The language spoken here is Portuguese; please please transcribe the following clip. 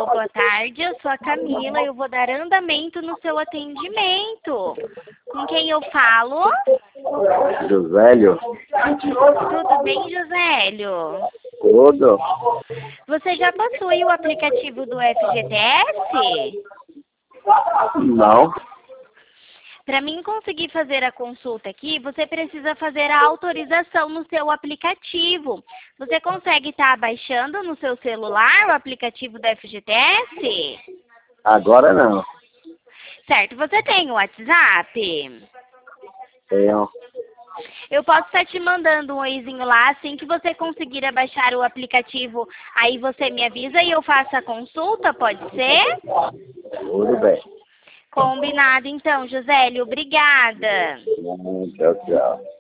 Alô, boa tarde, eu sou a Camila e eu vou dar andamento no seu atendimento. Com quem eu falo? Josélio? Tudo bem, Josélio? Tudo? Você já possui o aplicativo do FGTS? Não. Para mim conseguir fazer a consulta aqui, você precisa fazer a autorização no seu aplicativo. Você consegue estar baixando no seu celular o aplicativo do FGTS? Agora não. Certo, você tem o WhatsApp? Tenho. Eu posso estar te mandando um oizinho lá, assim que você conseguir baixar o aplicativo, aí você me avisa e eu faço a consulta, pode ser? Tudo bem. Combinado então, Josélio, obrigada. Tchau, tchau.